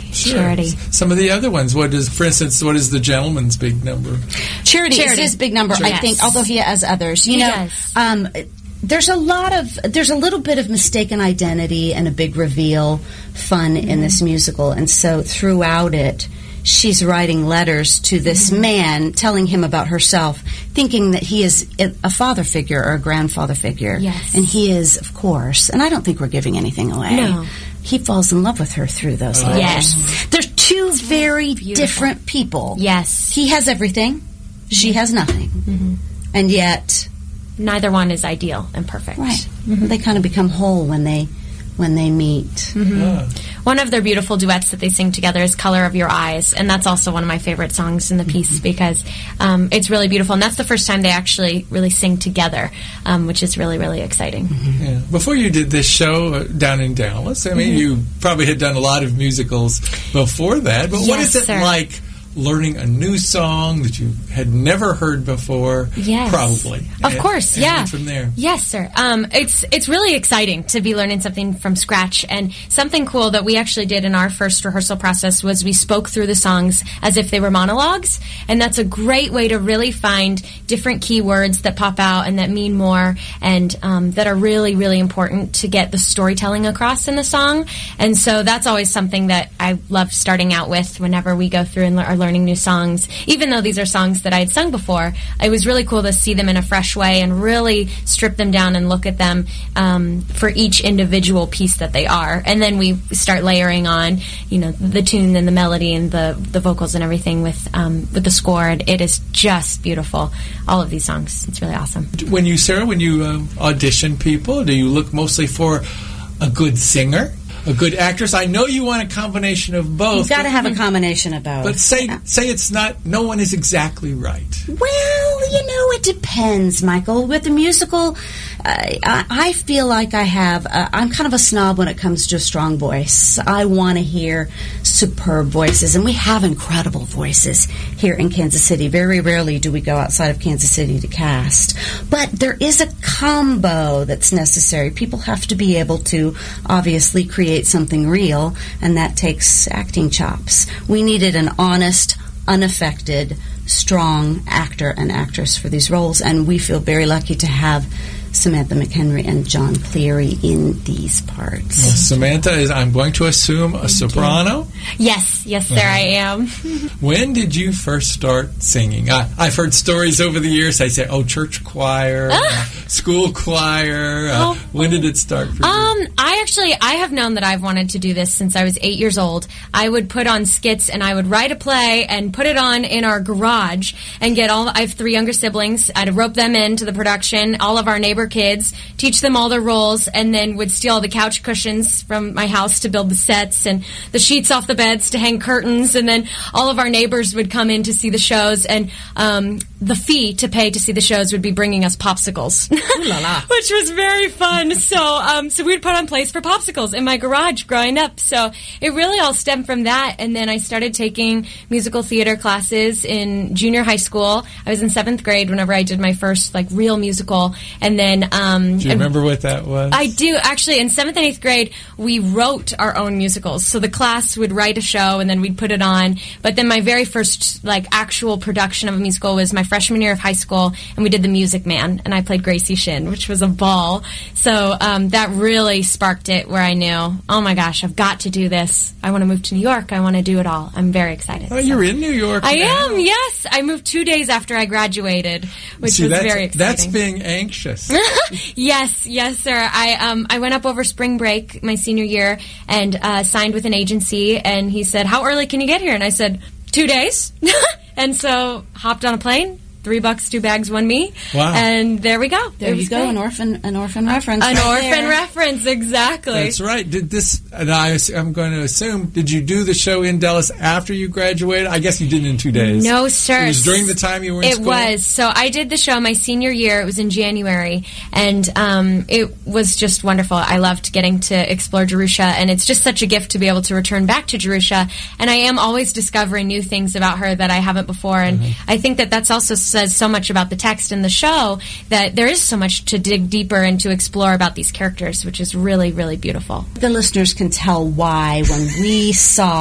Sure. Charity. Some of the other ones. What is, for instance, what is the gentleman's big number? Charity, Charity. is his big number, Charity. I think, Yes. although he has others. You He know, does. um, there's a lot of, there's a little bit of mistaken identity and a big reveal fun Mm-hmm. in this musical. And so throughout it, she's writing letters to this Mm-hmm. man, telling him about herself, thinking that he is a father figure or a grandfather figure. Yes. And he is, of course. And I don't think we're giving anything away. No. He falls in love with her through those letters. Yes. They're two very beautiful. different people. Yes. He has everything. She has nothing. Mm-hmm. And yet, Neither one is ideal and perfect. right, they kind of become whole when they when they meet. Ah. One of their beautiful duets that they sing together is Color of Your Eyes, and that's also one of my favorite songs in the piece because um, it's really beautiful, and that's the first time they actually really sing together, um, which is really, really exciting. Yeah. Before you did this show uh, down in Dallas, I mean, you probably had done a lot of musicals before that, but what Yes, is it sir. like learning a new song that you had never heard before? Yes. Probably. Of And- course, and yeah. from there. Yes, sir. Um, it's it's really exciting to be learning something from scratch. And something cool that we actually did in our first rehearsal process was we spoke through the songs as if they were monologues. And that's a great way to really find different keywords that pop out and that mean more and um, that are really, really important to get the storytelling across in the song. And so that's always something that I love starting out with whenever we go through and le- are learning new songs. Even though these are songs that I had sung before, it was really cool to see them in a fresh way and really strip them down and look at them um, for each individual piece that they are. And then we start layering on, you know, the tune and the melody and the the vocals and everything with um, with the score. And it is just beautiful. All of these songs, it's really awesome. When you, Sarah, when you um, audition people, do you look mostly for a good singer, a good actress? I know you want a combination of both. You've got to but- have a combination of both. But say say it's not. No one is exactly right. Well, you know, it depends, Michael. With the musical, uh, I, I feel like I have, uh, I'm kind of a snob when it comes to a strong voice. I want to hear superb voices, and we have incredible voices here in Kansas City. Very rarely do we go outside of Kansas City to cast. But there is a combo that's necessary. People have to be able to obviously create something real, and that takes acting chops. We needed an honest, unaffected, strong actor and actress for these roles, and we feel very lucky to have Samantha McHenry and John Cleary in these parts. Well, Samantha is, I'm going to assume, a soprano. Yes, yes, there I am. When did you first start singing? I, I've heard stories over the years. I say, oh, church choir, uh, school choir. Uh, Oh. When did it start for you? Um, I actually, I have known that I've wanted to do this since I was eight years old. I would put on skits and I would write a play and put it on in our garage and get all, I have three younger siblings. I'd rope them into the production, all of our neighbor kids, teach them all their roles, and then would steal the couch cushions from my house to build the sets and the sheets off the beds to hang curtains, and then all of our neighbors would come in to see the shows, and um, the fee to pay to see the shows would be bringing us popsicles, which was very fun. So, um, so we'd put on plays for popsicles in my garage growing up. So it really all stemmed from that. And then I started taking musical theater classes in junior high school. I was in seventh grade whenever I did my first like real musical. And then, um, do you remember what that was? I do actually. In seventh and eighth grade, we wrote our own musicals. So the class would write a show and then we'd put it on. But then my very first like actual production of a musical was my freshman year of high school, and we did The Music Man, and I played Gracie Shin, which was a ball. So um, that really sparked it, where I knew, oh my gosh, I've got to do this. I want to move to New York. I want to do it all. I'm very excited. Oh, you're in New York I now. am. Yes, I moved two days after I graduated, which See, was that's, very exciting. that's being anxious. Yes, yes, sir. I um I went up over spring break my senior year and uh, signed with an agency, and he said, "How early can you get here?" And I said, two days. And so hopped on a plane. Three bucks, two bags, one me. Wow. And there we go. There It you was go, great. an orphan, an orphan reference. An right orphan there. reference, exactly. That's right. Did this? And I, I'm going to assume. Did you do the show in Dallas after you graduated? I guess you did it in two days. No, sir. It was during the time you were in It school. was. So I did the show my senior year. It was in January, and um, it was just wonderful. I loved getting to explore Jerusha, and it's just such a gift to be able to return back to Jerusha. And I am always discovering new things about her that I haven't before, and Mm-hmm. I think that that's also says so much about the text in the show, that there is so much to dig deeper and to explore about these characters, which is really, really beautiful. The listeners can tell why when we saw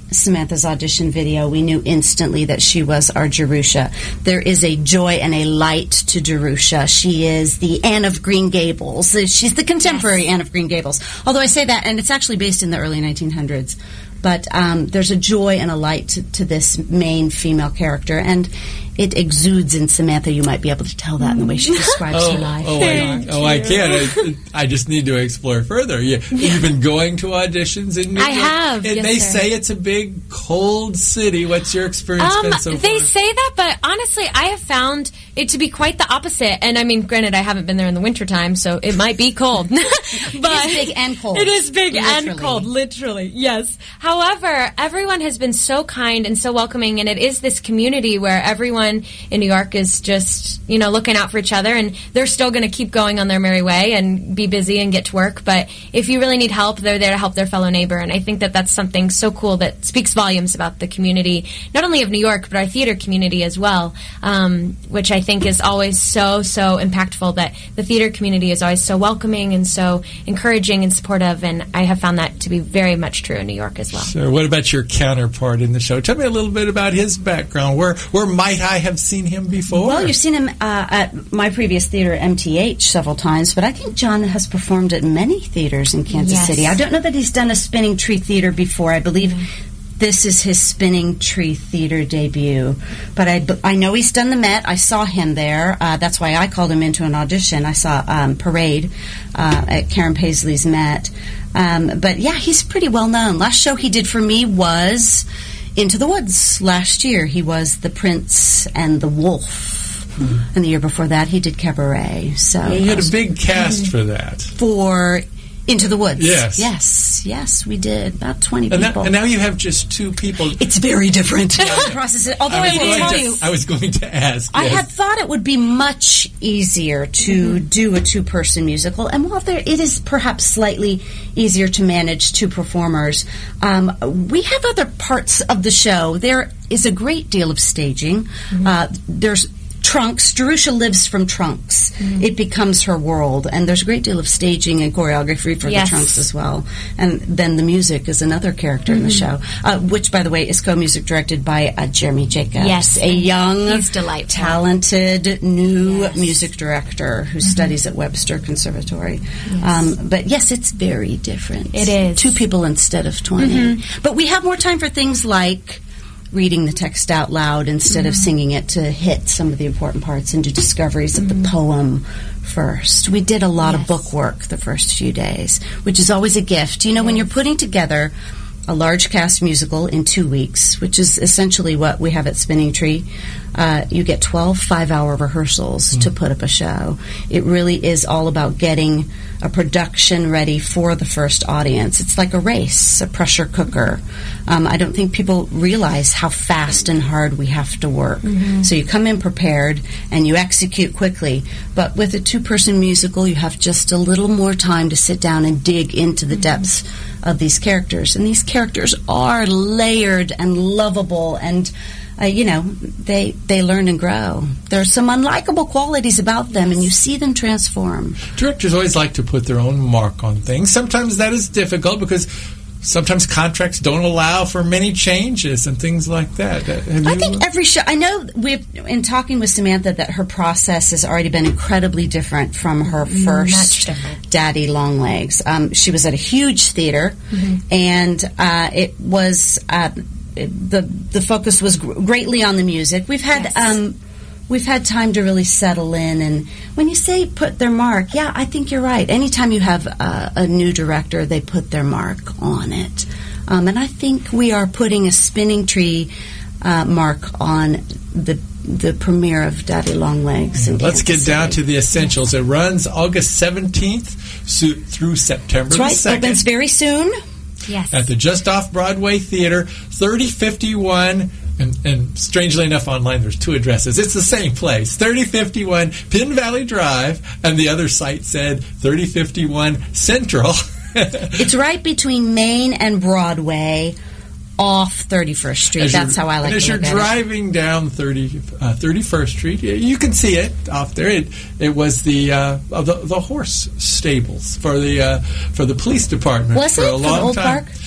Samantha's audition video, we knew instantly that she was our Jerusha. There is a joy and a light to Jerusha. She is the Anne of Green Gables. She's the contemporary yes. Anne of Green Gables. Although I say that, and it's actually based in the early nineteen hundreds. But um, there's a joy and a light to, to this main female character, and it exudes in Samantha. You might be able to tell that in the way she describes oh, her life. Oh, I, oh, I can. I, I just need to explore further. You, you've been going to auditions in New I York? have, And yes, they sir. say it's a big, cold city. What's your experience Um, been so far? they say that, but honestly, I have found it to be quite the opposite. And I mean, granted, I haven't been there in the wintertime, so it might be cold. But it is big and cold. It is big literally. and cold, literally, yes. However, everyone has been so kind and so welcoming, and it is this community where everyone in New York is just, you know, looking out for each other, and they're still going to keep going on their merry way and be busy and get to work. But if you really need help, they're there to help their fellow neighbor. And I think that that's something so cool that speaks volumes about the community, not only of New York, but our theater community as well, um, which I think is always so, so impactful, that the theater community is always so welcoming and so encouraging and supportive. And I have found that to be very much true in New York as well. So what about your counterpart in the show? Tell me a little bit about his background. Where where might I have seen him before? Well, you've seen him uh, at my previous theater, M T H, several times, but I think John has performed at many theaters in Kansas Yes. City. I don't know that he's done a Spinning Tree Theater before. I believe mm-hmm. this is his Spinning Tree Theater debut. But I, I know he's done the Met. I saw him there. Uh, that's why I called him into an audition. I saw um, Parade uh, at Karen Paisley's Met. Um, but yeah, he's pretty well known. Last show he did for me was Into the Woods last year. He was the Prince and the Wolf. Mm-hmm. And the year before that, he did Cabaret. So well, you had a big cast for that. For Into the Woods. Yes. Yes. Yes, we did. About twenty and people. Now, and now you have just two people. It's very different. The process. Although I, I, will tell to, you, I was going to ask. I yes. had thought it would be much easier to mm-hmm. do a two-person musical, and while there, it is perhaps slightly easier to manage two performers, um, we have other parts of the show. There is a great deal of staging. Mm-hmm. Uh, there's trunks. Jerusha lives from trunks. Mm-hmm. It becomes her world, and there's a great deal of staging and choreography for yes. the trunks as well. And then the music is another character mm-hmm. in the show, uh, which, by the way, is co-music directed by uh, Jeremy Jacobs. Yes, a young, he's delightful, talented, new yes. music director who mm-hmm. studies at Webster Conservatory. Yes. Um, but yes, it's very different. It is. Two people instead of twenty. Mm-hmm. But we have more time for things like reading the text out loud instead mm-hmm. of singing it, to hit some of the important parts and do discoveries mm-hmm. of the poem first. We did a lot yes. of book work the first few days, which is always a gift. You know, yes. when you're putting together a large cast musical in two weeks, which is essentially what we have at Spinning Tree, uh, you get twelve five-hour rehearsals mm. to put up a show. It really is all about getting a production ready for the first audience. It's like a race, a pressure cooker. Um, I don't think people realize how fast and hard we have to work. Mm-hmm. So you come in prepared and you execute quickly. But with a two-person musical, you have just a little more time to sit down and dig into the mm-hmm. depths of these characters. And these characters are layered and lovable, and uh, you know, they they learn and grow. There's some unlikable qualities about them, and you see them transform. Directors always like to put their own mark on things. Sometimes that is difficult because sometimes contracts don't allow for many changes and things like that. Have I you, think every show, I know we've, in talking with Samantha, that her process has already been incredibly different from her first Daddy Longlegs. Um, she was at a huge theater, mm-hmm. and uh, it was, uh, it, the the focus was gr- greatly on the music. We've had... Yes. Um, We've had time to really settle in, and when you say put their mark, yeah, I think you're right. Anytime you have uh, a new director, they put their mark on it. Um, and I think we are putting a Spinning Tree uh, mark on the the premiere of Daddy Longlegs. In Let's Kansas get down City. to the essentials. It runs August seventeenth so, through September That's right. the second. Opens very soon. Yes. At the Just Off Broadway Theater, thirty fifty-one. And, and strangely enough, online there's two addresses. It's the same place, thirty fifty-one Pin Valley Drive, and the other site said thirty fifty-one Central. It's right between Main and Broadway, off thirty-first Street. As That's how I like and to look at it. As you're driving down thirty, uh, thirty-first Street, you can see it off there. It, it was the, uh, the the horse stables for the uh, for the police department was for it? a For long the old time. park?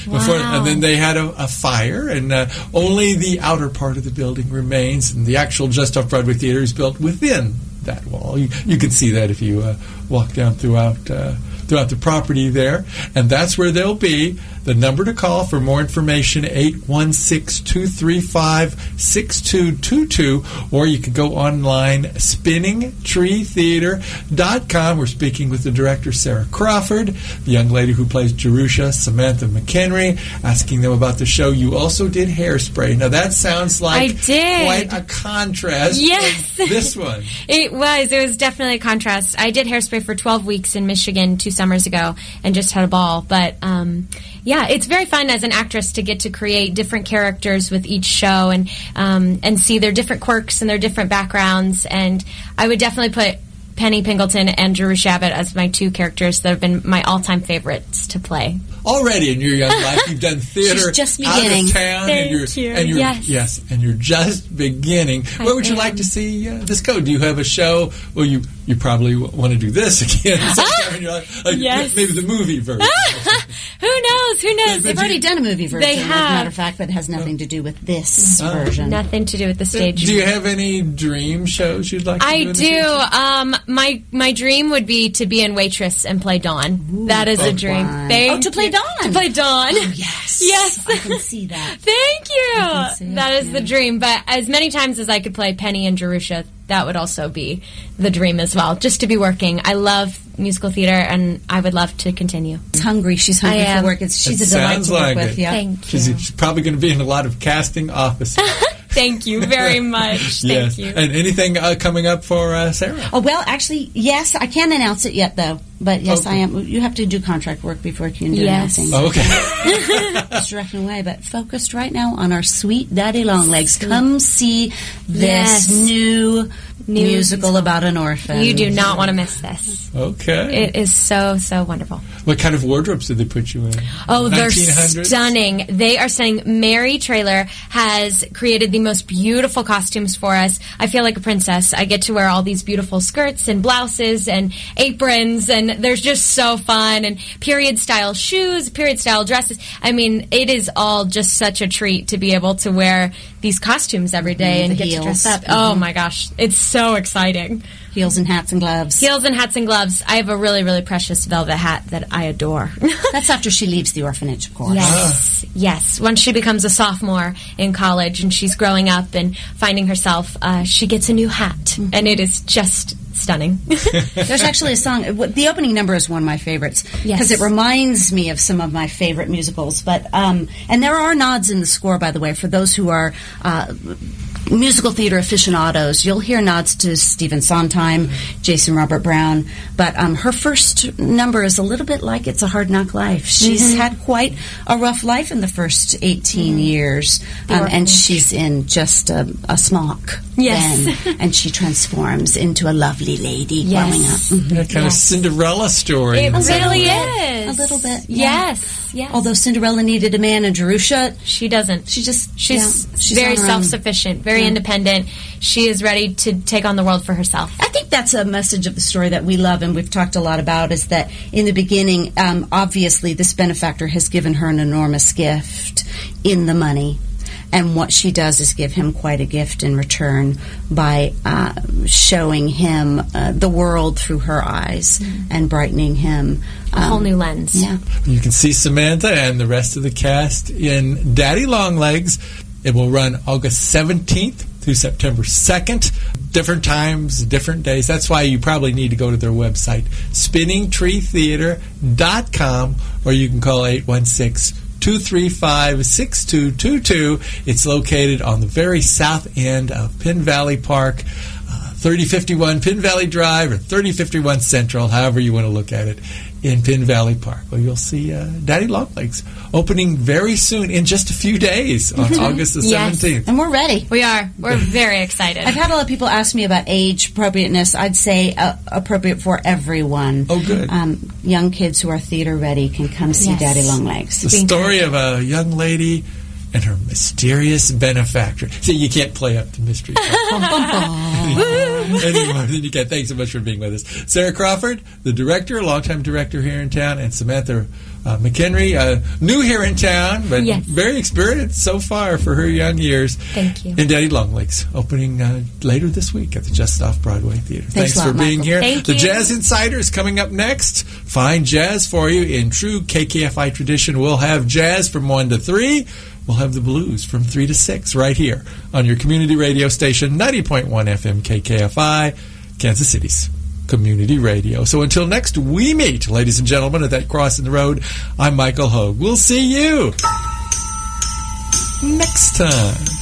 Before, Wow. and then they had a, a fire, and uh, only the outer part of the building remains, and the actual Just Off Broadway Theater is built within that wall. You, you can see that if you uh, walk down throughout uh, throughout the property there, and that's where they'll be. The number to call for more information, eight one six, two three five, six two two two, or you can go online, spinning tree theater dot com. We're speaking with the director, Sarah Crawford, the young lady who plays Jerusha, Samantha McHenry, asking them about the show. You also did Hairspray. Now, that sounds like I did. quite a contrast Yes. from this one. It was. It was definitely a contrast. I did Hairspray for twelve weeks in Michigan two summers ago and just had a ball. But, um, yeah, it's very fun as an actress to get to create different characters with each show and um, and see their different quirks and their different backgrounds. And I would definitely put Penny Pingleton and Jerusha Abbott as my two characters that have been my all-time favorites to play. Already in your young life, you've done theater She's just out beginning. of town, Thank and you're, you. and you're Yes. and you're just beginning. I Where would you am. like to see uh, this go? Do you have a show? Well, you you probably w- want to do this again sometime in your life. Like, Yes. maybe the movie version. Who knows? Who knows? But They've already done a movie version, They as a have. matter of fact, but it has nothing to do with this Oh. version. Nothing to do with the stage. Do you have any dream shows you'd like to do? I in the do. future? Um, my my dream would be to be in Waitress and play Dawn. That is a dream. fun. Thank Oh, to play you. Dawn. To play Dawn. Yes. Yes. I can see that. Thank can see you. it, That is the yeah. dream. But as many times as I could play Penny and Jerusha, that would also be the dream as well. Just to be working. I love musical theater, and I would love to continue. She's hungry. She's hungry I am. for work. It's, she's It a delight sounds to work like with. it. Yeah. Thank She's, you. she's probably going to be in a lot of casting offices. Thank you very much. Thank yes. you. And anything uh, coming up for uh, Sarah? Oh, well, actually, yes. I can't announce it yet, though. But yes, Okay. I am. You have to do contract work before you can do Yes. anything. Oh, okay. Just directing away, but focused right now on our sweet Daddy Longlegs. Come see this Yes. new, New musical about an orphan. You do not want to miss this. Okay. It is so, so wonderful. What kind of wardrobes did they put you in? Oh, they're nineteen hundreds? stunning. They are saying Mary Trailer has created the most beautiful costumes for us. I feel like a princess. I get to wear all these beautiful skirts and blouses and aprons, and they're just so fun. And period style shoes, period style dresses. I mean, it is all just such a treat to be able to wear these costumes every day Mhm, and the get heels. to dress up. Mhm. Oh my gosh, it's so exciting. Heels and hats and gloves. Heels and hats and gloves. I have a really, really precious velvet hat that I adore. That's after she leaves the orphanage, of course. Yes, yes. Once she becomes a sophomore in college and she's growing up and finding herself, uh, she gets a new hat, and it is just stunning. There's actually a song. The opening number is one of my favorites because Yes. it reminds me of some of my favorite musicals. But um, and there are nods in the score, by the way, for those who are uh, musical theater aficionados. You'll hear nods to Stephen Sondheim, Jason Robert Brown. But um, her first number is a little bit like It's a Hard Knock Life. She's Mhm. had quite a rough life in the first eighteen years, The um, and orphanage. she's in just a, a smock. Yes. then, and she transforms into a lovely lady Yes. growing up. Mhm. That kind of Cinderella story. It in some really way. is. A little bit, yeah. Yes, yes. Although Cinderella needed a man, and Jerusha, she doesn't. She just She's, yeah, she's very on her own. self-sufficient, very Yeah. independent. She is ready to take on the world for herself. I think that's a message of the story that we love and we've talked a lot about, is that in the beginning, um, obviously this benefactor has given her an enormous gift in the money. And what she does is give him quite a gift in return by uh, showing him uh, the world through her eyes and brightening him. A whole new lens. Yeah. You can see Samantha and the rest of the cast in Daddy Longlegs. It will run August seventeenth through September second. Different times, different days. That's why you probably need to go to their website, spinning tree theater dot com, or you can call eight one six, two three five, six two two two. It's located on the very south end of Penn Valley Park, uh, thirty fifty-one Penn Valley Drive, or thirty fifty-one Central, however you want to look at it, in Penn Valley Park. Well, you'll see uh, Daddy Longlegs opening very soon, in just a few days, on August the Yes. seventeenth. And we're ready. We are. We're very excited. I've had a lot of people ask me about age appropriateness. I'd say uh, appropriate for everyone. Oh, good. Um, young kids who are theater ready can come see Yes. Daddy Longlegs. The story of a young lady and her mysterious benefactor. See, you can't play up the mystery. Anymore than you can. Thanks so much for being with us. Sarah Crawford, the director, longtime director here in town, and Samantha Uh, McHenry, uh, new here in town, but Yes. very experienced so far for her young years. Thank you. And Daddy Longlegs, opening uh, later this week at the Just Off Broadway Theater. Thanks Thanks, a lot, for being Michael. here. Thank the you. Jazz Insider is coming up next. Fine jazz for you in true K K F I tradition. We'll have jazz from one to three. We'll have the blues from three to six right here on your community radio station, ninety point one F M K K F I, Kansas City's Community Radio. So until next we meet, ladies and gentlemen, at that crossing the road, I'm Michael Hogue. We'll see you next time.